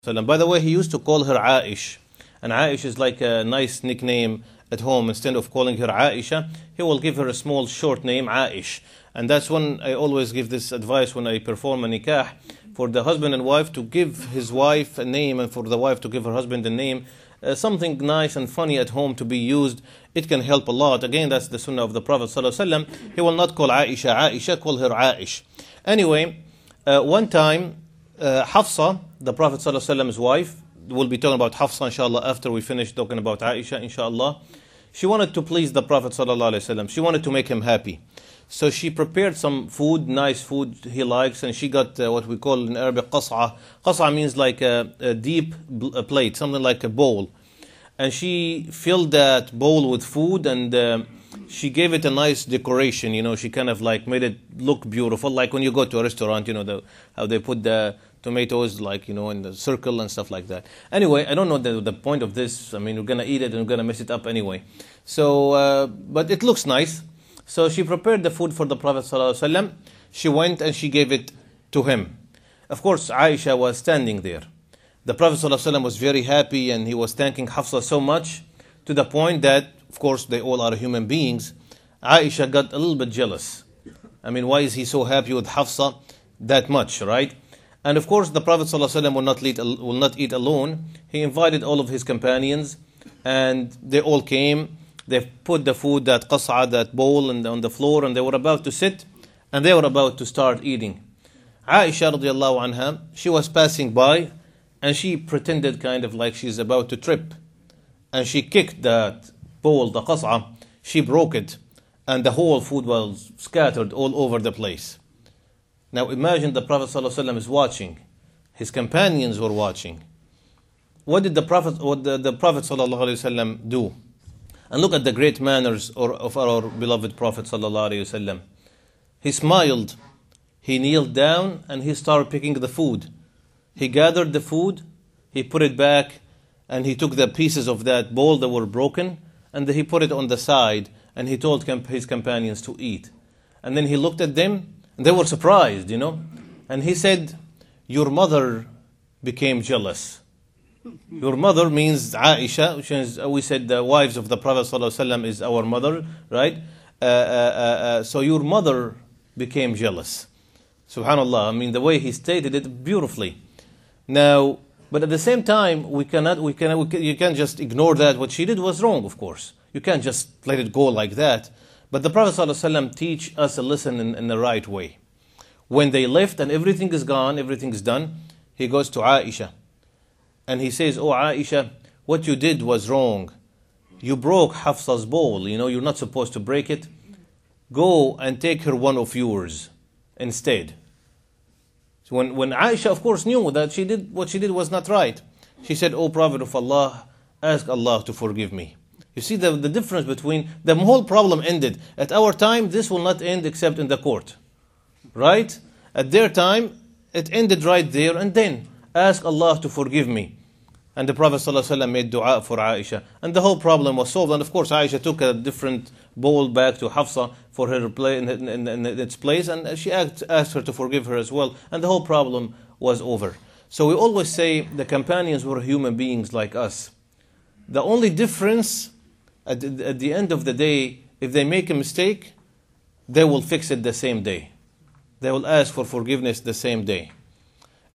By the way, he used to call her Aish. And Aish is like a nice nickname at home. Instead of calling her Aisha, he will give her a small short name, Aish. And that's when I always give this advice when I perform a nikah, for the husband and wife to give his wife a name and for the wife to give her husband a name. Something nice and funny at home to be used. It can help a lot. Again, that's the sunnah of the Prophet ﷺ. He will not call Aisha Aisha, call her Aish. Anyway, one time, Hafsa, the Prophet ﷺ's wife, we'll be talking about Hafsa inshallah after we finish talking about Aisha inshallah. She wanted to please the Prophet ﷺ. She wanted to make him happy. So she prepared some food, nice food he likes, and she got what we call in Arabic qas'a. Qas'a means like a deep plate, something like a bowl. And she filled that bowl with food and she gave it a nice decoration. You know, she kind of like made it look beautiful, like when you go to a restaurant, you know, how they put the tomatoes like, you know, in the circle and stuff like that. Anyway, I don't know the point of this. I mean, we're going to eat it and we're going to mess it up anyway. So, but it looks nice. So she prepared the food for the Prophet ﷺ. She went and she gave it to him. Of course, Aisha was standing there. The Prophet ﷺ was very happy and he was thanking Hafsa so much to the point that, of course, they all are human beings. Aisha got a little bit jealous. I mean, why is he so happy with Hafsa that much, right? And of course, the Prophet ﷺ will not eat alone. He invited all of his companions and they all came. They put the food, that qas'a, that bowl on the floor, and they were about to sit and they were about to start eating. Aisha radiallahu anha, she was passing by and she pretended kind of like she's about to trip. And she kicked that bowl, the qas'a, she broke it and the whole food was scattered all over the place. Now imagine the Prophet ﷺ is watching. His companions were watching. What did the Prophet ﷺ do? And look at the great manners of our beloved Prophet ﷺ. He smiled, he kneeled down and he started picking the food. He gathered the food, he put it back and he took the pieces of that bowl that were broken and he put it on the side and he told his companions to eat. And then he looked at them and they were surprised, you know. And he said, "Your mother became jealous." Your mother means Aisha, which is, we said the wives of the Prophet ﷺ is our mother, right? So your mother became jealous. Subhanallah, I mean the way he stated it beautifully. Now, but at the same time, you can't just ignore that. What she did was wrong, of course. You can't just let it go like that. But the Prophet ﷺ teach us a lesson in the right way. When they left and everything is gone, everything is done, he goes to Aisha. And he says, "Oh Aisha, what you did was wrong. You broke Hafsa's bowl. You know, you're not supposed to break it. Go and take her one of yours instead." So when Aisha, of course, knew that what she did was not right, she said, "Oh Prophet of Allah, ask Allah to forgive me." You see the difference between, the whole problem ended. At our time, this will not end except in the court. Right? At their time, it ended right there and then. Ask Allah to forgive me. And the Prophet ﷺ made dua for Aisha. And the whole problem was solved. And of course, Aisha took a different bowl back to Hafsa for her in its place. And she asked her to forgive her as well. And the whole problem was over. So we always say the companions were human beings like us. The only difference at the end of the day, if they make a mistake, they will fix it the same day. They will ask for forgiveness the same day.